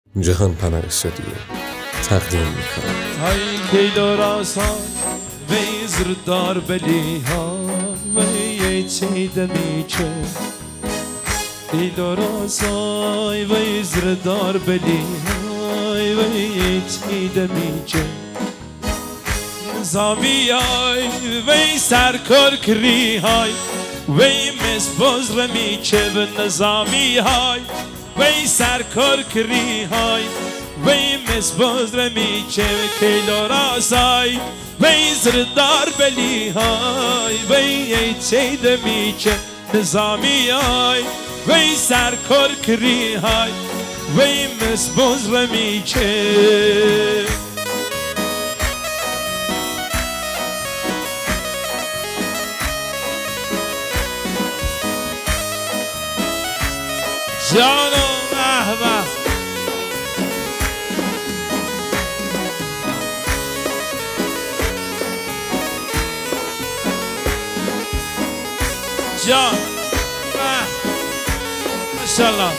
جهان پناه استودیو تقدیم میکنم. های کیلوراس ها وی زردار بلی ها وی چیده میچه کیلوراس ها وی زردار بلی ها وی چیده میچه نظامی های وی سرکار کری های وی مسبوز رمیچه و نظامی های وی سرکار کری های وی مسبوز رمیچه و کیلوراس های وی زردار بلی های وی چیده میچه نظامی های وی سرکار کری های وی مسبوز رمیچه جانم احمد جان ماشاءالله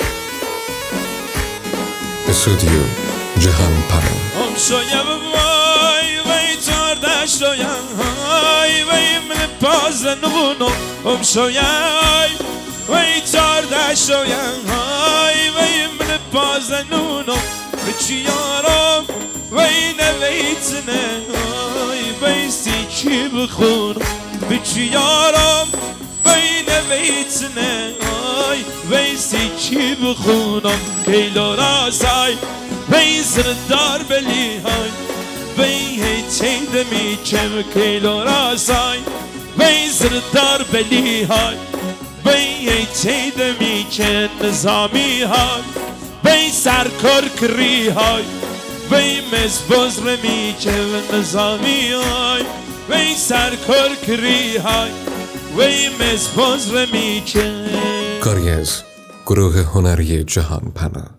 استودیو جهان پناه ام شویم وی چارده شویم وی من باز نبونو ام شویم وی چارده شویم وی من باز نونو بچی یارم وی نویتنه وی سی چی بخونم بچی یارم وی نویتنه وی سی چی بخونم کیلوراس های وی زردار بلی های وی چیده میچه کیلوراس های وی زردار بلی های وی چیده میچه نظامی های وی سرکار کری های وی مزبوز رمیچه و نظامی های وی سرکار کری های وی مزبوز رمیچه. کاری از گروه هنری جهان پناه.